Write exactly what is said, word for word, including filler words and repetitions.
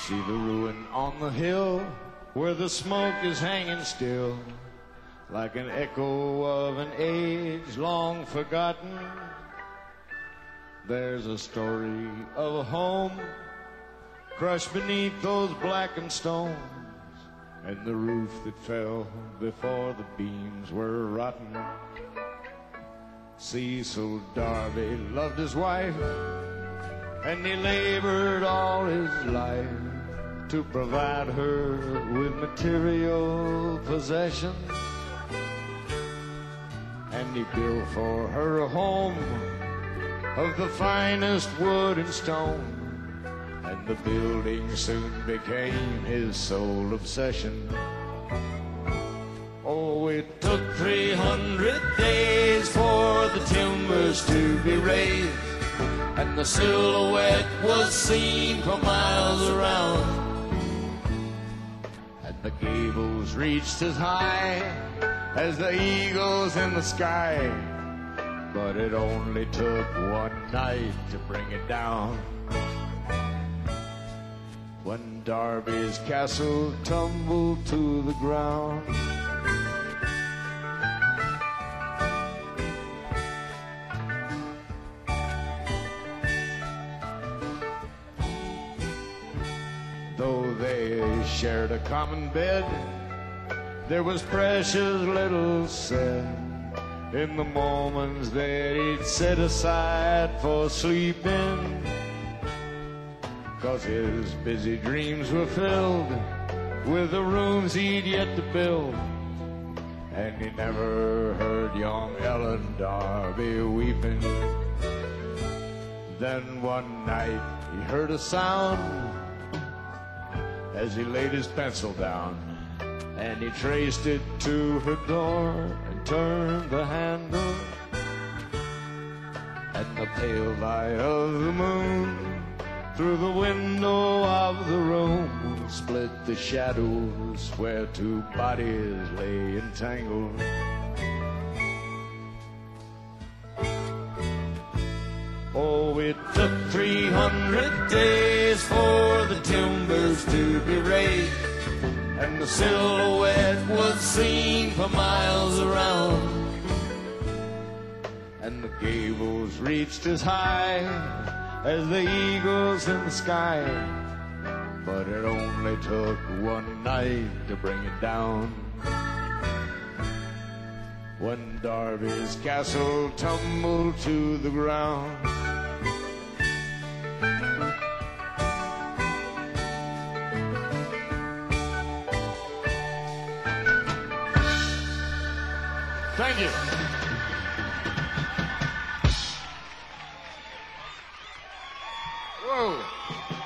see the ruin on the hill where the smoke is hanging still, like an echo of an age long forgotten. There's a story of a home crushed beneath those blackened stones, and the roof that fell before the beams were rotten. Cecil Darby loved his wife, and he labored all his life to provide her with material possessions. And he built for her a home of the finest wood and stone, and the building soon became his sole obsession. Oh, it took three hundred days for the timbers to be raised, and the silhouette was seen for miles around. And the gables reached as high as the eagles in the sky, but it only took one night to bring it down. When Darby's castle tumbled to the ground. Though they shared a common bed, there was precious little said in the moments that he'd set aside for sleeping, 'cause his busy dreams were filled with the rooms he'd yet to build, and he never heard young Ellen Darby weeping. Then one night he heard a sound as he laid his pencil down, and he traced it to her door and turned the handle, and the pale light of the moon through the window of the room split the shadows where two bodies lay entangled. Oh, it took three hundred days for the timbers to be raised, and the silhouette was seen for miles around. And the gables reached as high as the eagles in the sky, but it only took one night to bring it down. When Darby's castle tumbled to the ground. Thank you. Whoa.